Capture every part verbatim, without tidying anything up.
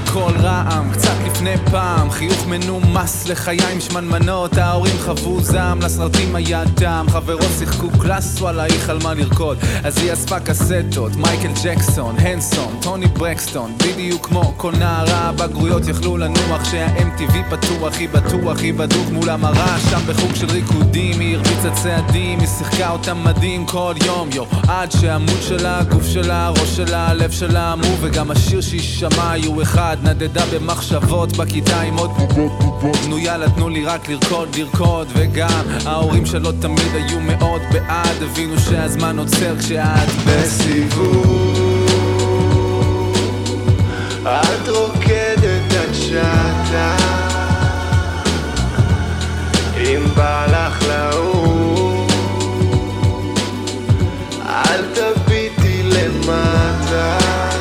הכל רעם, קצת לפני פעם, חיוך מנומס לחיים שמנמנות. ההורים חוו זעם, לסרטים היה דם, חברות שיחקו קלאס, וואלה היא חלמה לרקוד. אז היא אספה קסטות, מייקל ג'קסון, הנסון, טוני ברקסטון, בדיוק כמו כל נערה. בגרויות יכלו לנוח שה-אם טי וי פתוח, היא בטוח, היא בדוק מול המראה, שם בחוג של ריקודים, היא הרביצה צעדים, היא שיחקה אותם מדהים כל יום, יו, עד שהעמוד שלה, הגוף שלה, הראש שלה, הלב שלה עמו, וגם השיר שהיא שמעה היו אחד, נדדה במחשבות בכיתה עם עוד בובות בובות. נו יאללה תנו לי רק לרקוד, לרקוד, וגם ההורים שלו תמיד היו מאוד בעד, הבינו שהזמן עוצר כשאת בסיבוב. את רוקדת עד שעתה, אם בא לך לאור, אל תביטי למטה,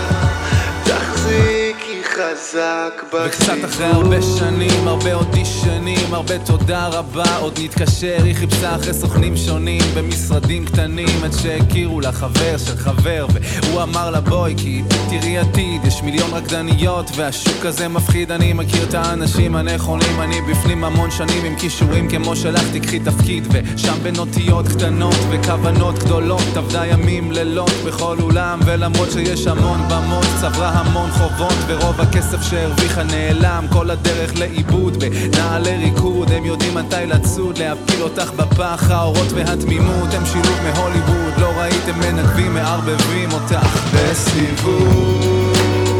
תחזיקי חזק בסיבוב. וקצת אחרי הרבה שנים, הרבה אודישנים, הרבה תודה רבה, עוד נתקשר, היא חיפשה אחרי סוכנים שונים במשרדים קטנים, עד שהכירו לה חבר של חבר, והוא אמר לה בואי כי תראי עתיד, יש מיליון רקדניות והשוק הזה מפחיד. אני מכיר את האנשים הנכונים, אני בפנים המון שנים עם כישורים כמו שלך, תקחי תפקיד, ושם בנוטיות קטנות וכוונות גדולות עבדה ימים לילות בכל אולם, ולמרות שיש המון במות צברה המון חובות, ורוב הכסף שהרוויחה נעלם כל הדרך לאיבוד בנעלי ריקוד. הם יודעים מתי לצוד, להפיל אותך בפח, האורות והתמימות הם שילוב מהוליווד, לא ראיתם מנגבים מערבבים אותך בסיבוב.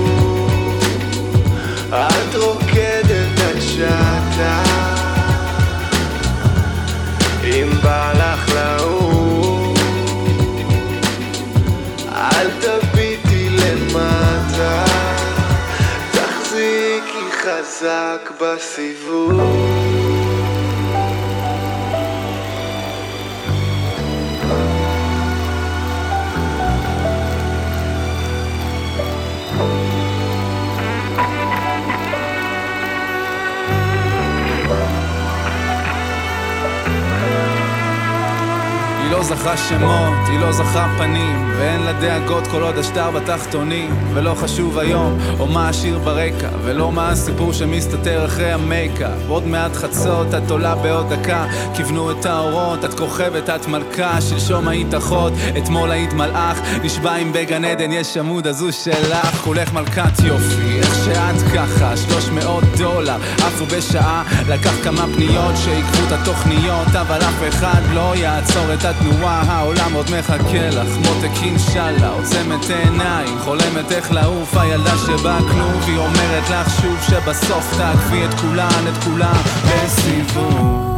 את רוקדת עד שעתה, אם בא לך לאור, אל תביטי למטה, תחזיקי חזק בסיבוב. היא לא זכרה שמות, היא לא זכרה פנים, ואין לה דאגות כל עוד השטר בתחתונים, ולא חשוב היום או מה השיר ברקע, ולא מה הסיפור שמסתתר אחרי המייקה. עוד מעט חצות, את עולה בעוד דקה, כיוונו את האורות, את כוכבת, את מלכה, שלשום היית אחות, אתמול היית מלאך, נשבע אם בגן עדן יש עמוד אז הוא שלך. כולך מלכת יופי, איך שאת ככה, שלוש מאות דולר עפו בשעה, לקח כמה פניות שעקבו את התוכניות, אבל אף אחד לא יעצור את התנועה, העולם עוד מחכה לך, מותק אינשאללה, עוצמת עיניים, חולמת איך לעוף, הילדה שבא כלוב, היא אומרת לך שוב שבסוף תעקבי את כולן, את כולן בסיבוב.